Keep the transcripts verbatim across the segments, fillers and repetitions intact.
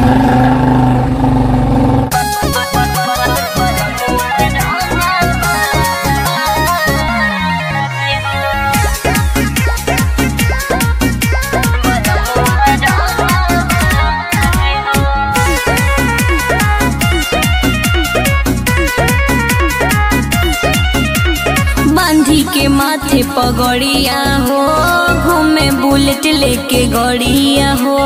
के माथे पगड़िया हो, घूमे बुलेट लेके गड़िया हो।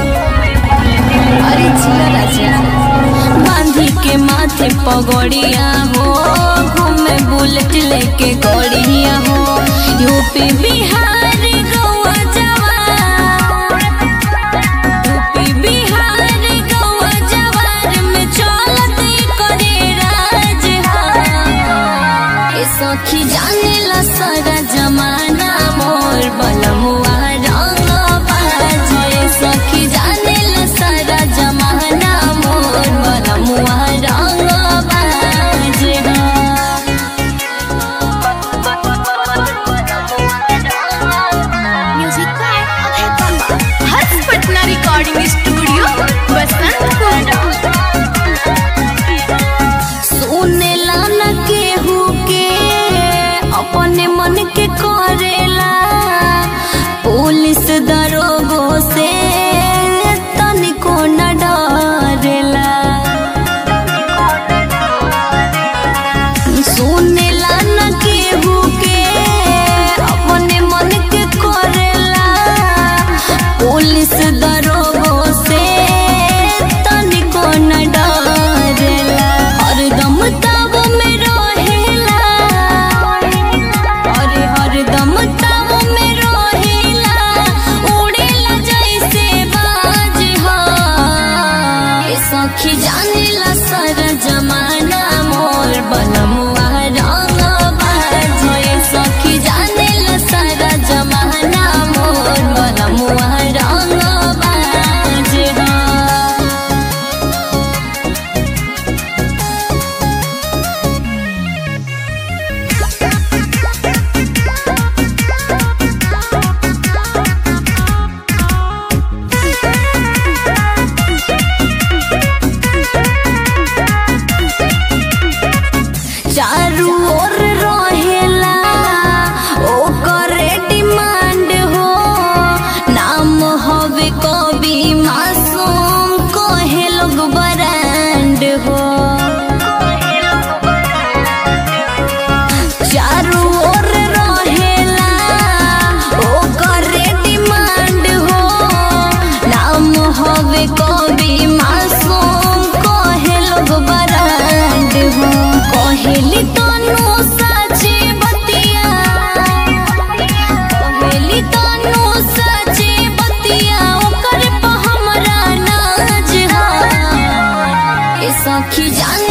अरे जिया राजा बांधी के माथे पगड़िया हो, घूमे बुलेट लेके गड़िया हो। यूपी बिहार गौवा जवार, यूपी बिहार गौवा जवार में चलत करे राज। सखी जाने ला सारा जमाना मोर बलमुआ रंग बाजे। सखी जाने ला सारा जमाना मोर बलमुआ रंग बाजे। Music by Abhay Baba, Harsh Patna recording studio Basantpur. सुने ला न केहू के अपने मन के करेला, पुलिस दरोगों से तनिको न डरेला। सुने ला न केहू के अपने मन के करेला, पुलिस दरोगों से तनिको न डरेला। हरदम ताब में रहेला, अरे हरदम ताब में रहेला, उड़ेला जैसे बाज हो। ए सखी जानेला सारा जमाना मोर बलमुआ रंग बाज। ए सखी जानेला सारा जमाना मोर बलमुआ रंग बाज हो। चारू ओर रहेला ओकर डिमांड हो। नाम हवे कवि मासूम, कहे लोग ब्रांड हो। चारू ओर रहेला ओकर डिमांड हो। नाम हवे कवि मासूम, कहे लोग ब्रांड हो। कहेली तनु साचे बतिया, कहेली तनु साचे बतिया, ओकर पे हमरा नाज हो। ए सखी जान